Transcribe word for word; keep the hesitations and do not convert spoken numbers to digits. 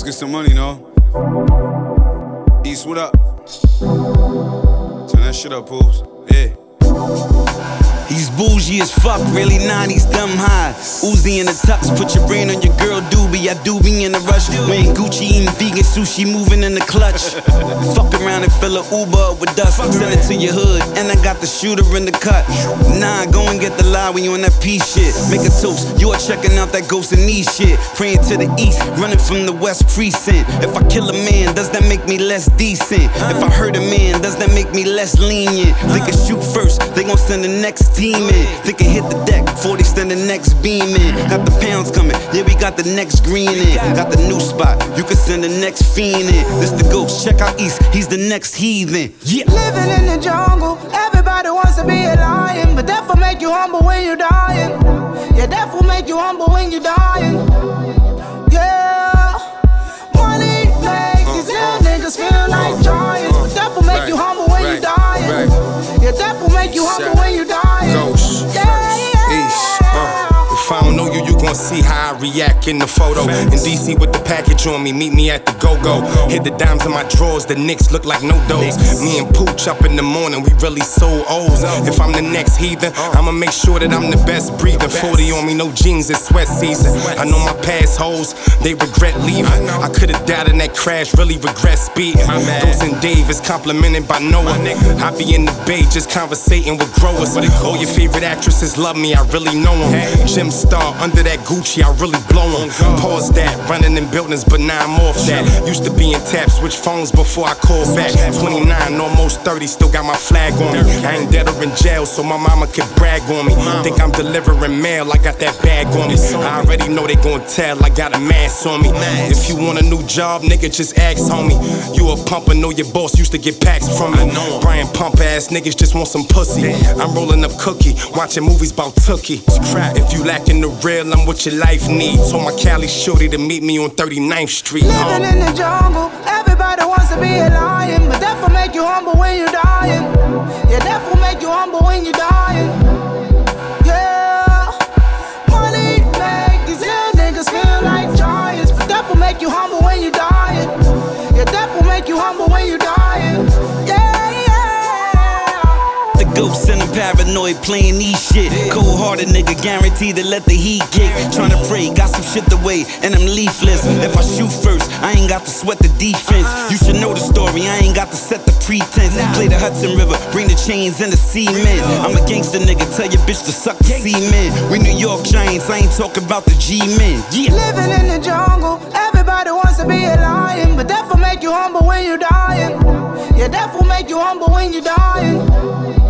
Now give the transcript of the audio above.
get some money, no? East, what up? Turn that shit up, Pools. Yeah. He's bougie as fuck, really nineties, dumb high. Uzi in the tux, put your brain on your girl doobie. I do be in a rush, wearing Gucci, eating vegan sushi, moving in the clutch. Fuck around and fill a Uber up with dust, send it to your hood, and I got the shooter in the cut. Nah, go and get the lie when you on that peace shit. Make a toast, you are checking out that Ghost and Knee shit. Praying to the east, running from the west precinct. If I kill a man, does that make me less decent? If I hurt a man, does that make me less lenient? They can shoot first, they gon' send the next team in. They can hit the deck before they send the next beam in. Got the pounds coming, yeah, we got the next green in. Got the new spot, you can send the next fiend in. This the Ghost, check out East, he's the next heathen. Yeah. Living in the jungle, everybody wants to be a lion, but that will make you humble when you're dying. Yeah, that will make you humble when you're dying. Yeah, money make these little niggas feel like giants, but that will make you humble when you're dying. Yeah, that will make you humble when you're dying. Ghost, yeah, yeah. East, uh. If I don't know you, you gon' see how I react in the photo. In D C with the package on me, meet me at the go-go. Hit the dimes in my drawers, the Knicks look like no dos. Me and Pooch up in the morning, we really so old. If I'm the next heathen, I'ma make sure that I'm the best breathing. forty on me, no jeans, it's sweat season. I know my past hoes, they regret leaving. I could've died in that crash, really regret speeding. Those in Davis, complimented by Noah. I be in the Bay, just conversating with growers. All your favorite actresses love me, I really know them. Gym star, under that Gucci, I really blow them. Pause that, running in buildings, but now I'm off that. Used to be in tap, switch phones before I call back. twenty-nine, almost thirty, still got my flag on me. I ain't dead or in jail, so my mama could brag on me. Think I'm delivering mail, I got that bag on me. I already know they gon' tell, I got a mask on me. If you want a new job, nigga, just ask homie. You a pumper, know your boss used to get packs from me. Brian pump ass niggas just want some pussy. I'm rolling up cookie, watching movies about Tookie. If you lacking the real, I'm what your life needs. Told my Cali shorty to meet me on thirty-ninth Street. Living in the jungle, everybody wants to be a lion, but that will make you humble when you're dying. Yeah, that will make you humble when you're dying. Yeah, money make these little niggas feel like giants, but that will make you humble when you're dying. Yeah, that will make you humble when you're dying. Yeah, yeah. The Ghost and I'm paranoid playing these shit. Cold-hearted nigga guaranteed to let the heat kick. Tryna pray, got some shit to weigh, and I'm leafless. If I shoot first, I ain't got to sweat the defense. You should know the story, I ain't got to set the pretense. Play the Hudson River, bring the chains and the cement. I'm a gangster nigga, tell your bitch to suck the cement. We New York Giants, I ain't talking about the G-men. Yeah. Living in the jungle, everybody wants to be a lion, but that will make you humble when you're dying. Yeah, that will make you humble when you're dying.